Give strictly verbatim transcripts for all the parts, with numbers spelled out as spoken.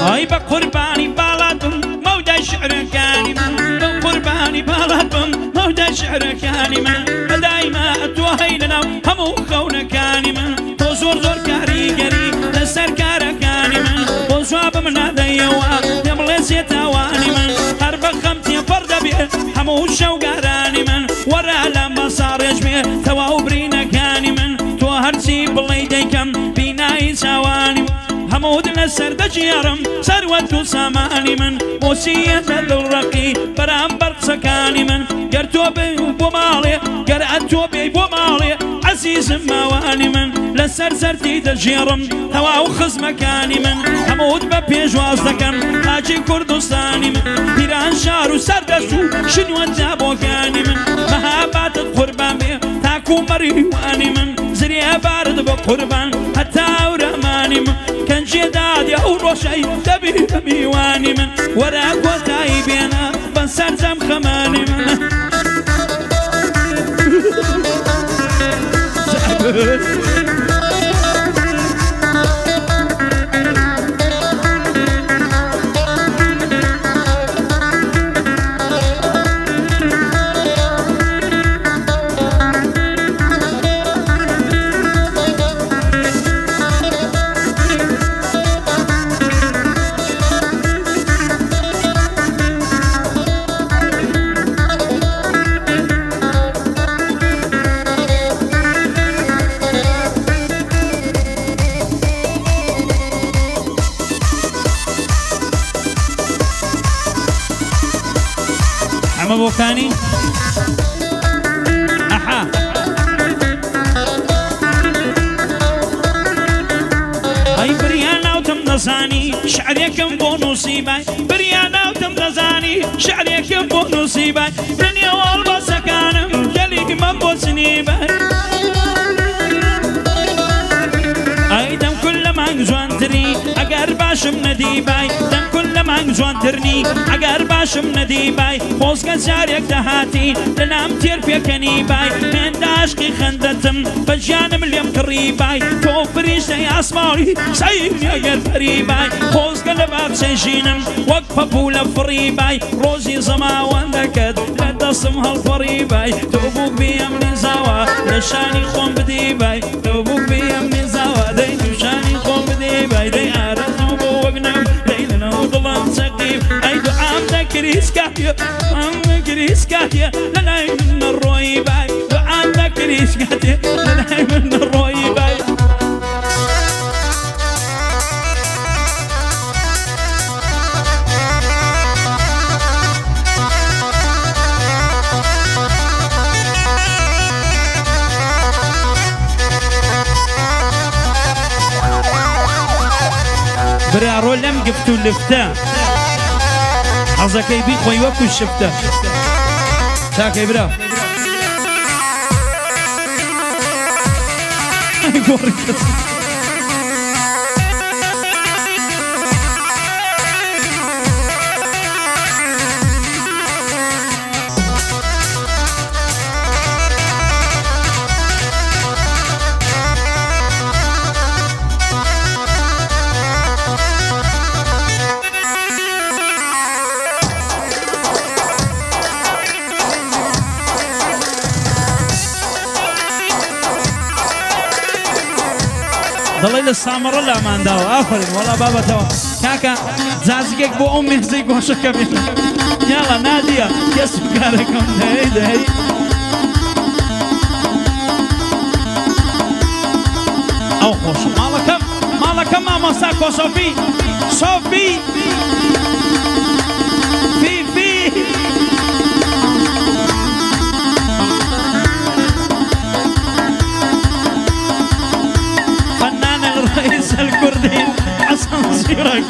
ئای بە قوربانی باڵاتم مەودای شعرەکانی من بە قوربانی باڵاتم مەودای شعرەکانی من بەدایما تۆ هەی لەناو هەموو خەونەکانی من تۆ زۆر زۆر کاریگەری لەسەر کارەکانی من بۆ جوابم نادەیەوە پێم بڵێ سێتاوانی من هەر بە خەم تێپەڕ دەبێت هەموو شەوگارانی من وەرە لە مەساڕێژ بێ تەواو برینەکانی من تۆ هەرچی بڵێ دەیکەم بینایی چاوانی من هەمووت لەسەر دەجێڕم سەروەت و سامانی من بۆچیەتە دڵڕەقی بەرامبەر قسەکانی من گەر تۆ بێ بۆ ماڵێ گەر ئەتۆ بێ بۆ ماڵێ عەزیزم ماوانی من لەسەر زەردی دەژێڕم تەواو خزمەکانی من هەمووت بە پێشواز دەکەم تاجی کوردستانی من پیران شار و سەردەست و شنوەنجا بۆکانی من مەهاباتت قوربان بێ تاکو مەریوانی من زرێ بارد بە قوربان هەتا ئەورەمانی من کەنجێ دادێ ئەو ڕۆژەی دەبی بە میوانی من وەرە کۆتایی بێنە بە سەرجەم خەمانی من ئەمە بۆکانی ئەحا ئەی بریان ناوتم دەزانی شعرێکم بۆ نووسیبای بریان ناوتم دەزانی شعرێکم بۆ نووسیبای لە نێوەڵ بەسەکانم گەلیمەم بۆ چنیبای ئەی دەم کول لە مانگ جوانتری ئەگەر باشم نەدیبای دەم کول لە مانگ جوانترنی ئەگەر باشم نەدیبای خۆزگە جارێک دەهاتی لە نام تێر پێکەنی بای هێنداشقی خەندەتم بە ژیانم لێم کڕی بای تۆ فریشتەی ئاسمانی سەیمی ئەگەر پەری بای خۆزگە لە باخچەی ژینم وەک پەپوو لە فڕی بای ڕۆژی زەماوەندەکەت لە دەستم هەڵفەڕی بای تۆ بوو بێم نێزاوە لە شانی خۆم بدی بای تۆ بوو بێم نێزاوە دەی دووشانی خۆم بدی بای دەی ئارەزوو بۆ وەک نەم دەی لەنەو دڵم سەقیب ئەی دوعام دەکری سکاتیە ئەم دەکری سکاتیە لە لای من ڕۆی بای دوعام دەکری سکاتیە لە لای من ڕۆی بای برا لەم گفت و لفتە حەزەکەی بی خۆی وەکو شفتە چاکەی برا دەڵێ لە سامەڕە لامانداوە ئافرین وەڵا بابەتەوە کاکە جازگێک بۆ ئەو مێزەی گۆشەکە بێت یاڵا نادیە کەس کارەکەم دەی دەی ئەو خۆشە ماڵەکەم ماڵەکەم مامۆستا کۆسۆفی سۆفی فیفی رئيس الكردين حسن زيرك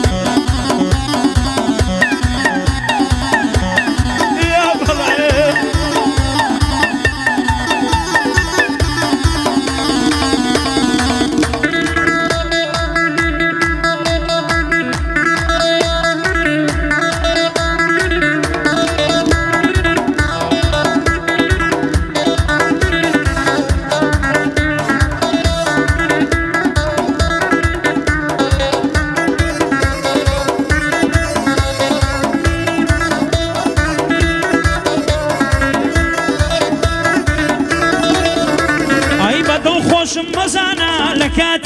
يا بلعي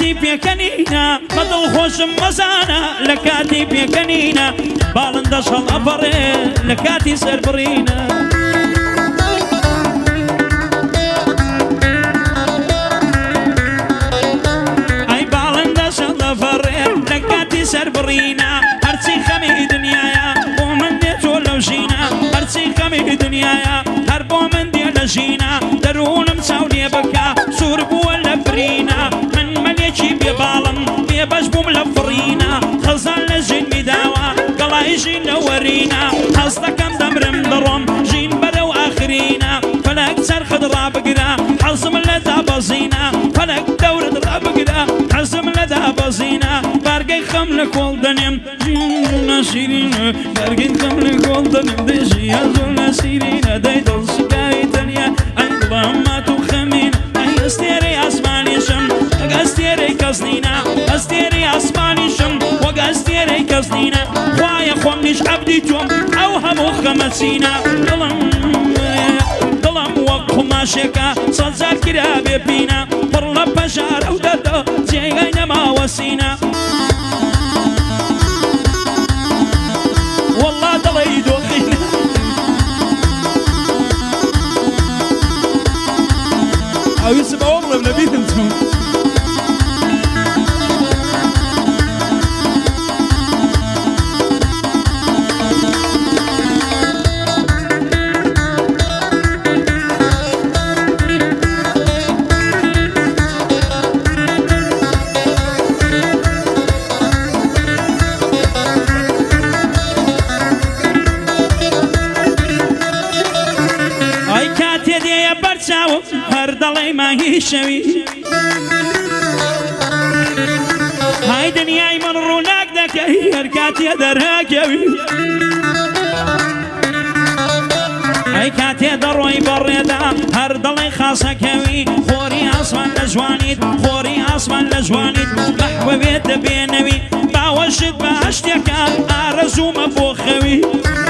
کاتی پێکەنینە بەدڵ خۆشم مەزانە لە کاتی پێکەنینە باڵندە شەڵ ئەپەڕێ لە کاتی سەربڕینە ئەی باڵندە شەڵ ئەپەڕێ لە کاتی سەربڕینە هەرچی خەمی دنیایە بۆ من دێ تۆ لەو ژینە هەرچی خەمی دنیایە هەر بۆ من دێ لە ژینە دەروونم چاو لێ بکە سوور بووە لە برینە من مەلێکی بێ باڵم بێ بەش بووم لە فڕینە خەزان لە ژین میداوە گەڵای ژین لە وەرینە هەز دەکەم دەمرم دڕۆم ژین بەرەو ئاخرینە فەلەک چەرخت ڕابگرە حەزم لە دابەزینە فەلەک دەورت ڕابگرە حەزم لە دابەزینە بارگەی خەم لە کۆڵ دەنێم نەشیرینە بارگەی خەم لە کۆڵ دەنێم دەژیە زۆر نەسیرینە دەی دڵشکاوی تەنیا ئەی دڵام مات و خەمین ئەی ئەستێرەی ئاسمانیشم وەک ئەستێرەی کەس نینە ئەستێرەی ئاسمانیشم وەک ئەستێرەی کەس نینە خوایە خۆم نیش عەبدی تۆم ئەو هەموو خەمەچینە دڵم دڵم وەک قوماشێکە سەد جار کرا بێ پینە پڕ لە پەژارە و دەردە جێگەی نەماوە سینە وەڵڵا دڵی دۆخینە ئەویستم ئەوە بڵێم لەبیرم چوون هەر دەڵێ ماهی شەوی های دنیای من ڕووناک دەکەی هەر کاتێ دەرهاکەوی ئەی کاتێ دەڕۆی بەڕێدا هەر دەڵێ خاسەکەوی خۆری ئاسمان لە جوانیت خۆری ئاسمان لە جوانیت بەحوە بێت دەبێنەوی باوەشت بە هەشتێکە ئارەزوومە بۆ خەوی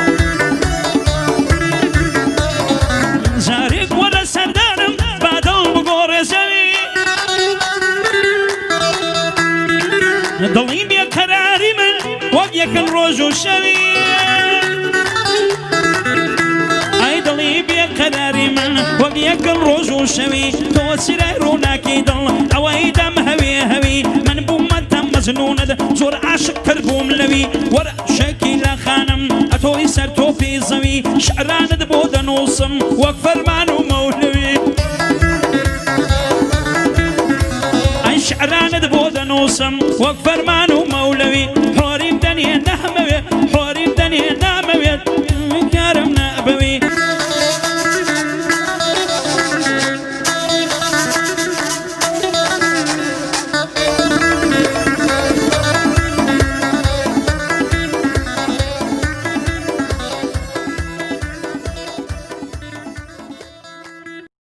جارێک وەرە سەردانم بادڵ بگۆڕێ زەوی دڵی بێ قەراری من وەک یەکن ڕۆژ و شەوی ئەی دڵی بێ قەراری من وەک یەکن ڕۆژ و شەوی تۆ چرای ڕووناکی دڵ ئەوەی دەم هەوێ هەوی من بوومە تەم مەجنونەت زۆر عاشق کرد بووم لەوی وەرە شەکی لە خانم ئەتۆی سەر تۆپی زەوی شعرانت بۆ دەنووسم وەک فەرمان و مەولەوی ئەی شعرانت بۆ دەنووسم وەک فەرمان و مەولەوی حۆریم دەنێ نامەوێت حۆریم دەنێ نامەوێت کارم نابەوی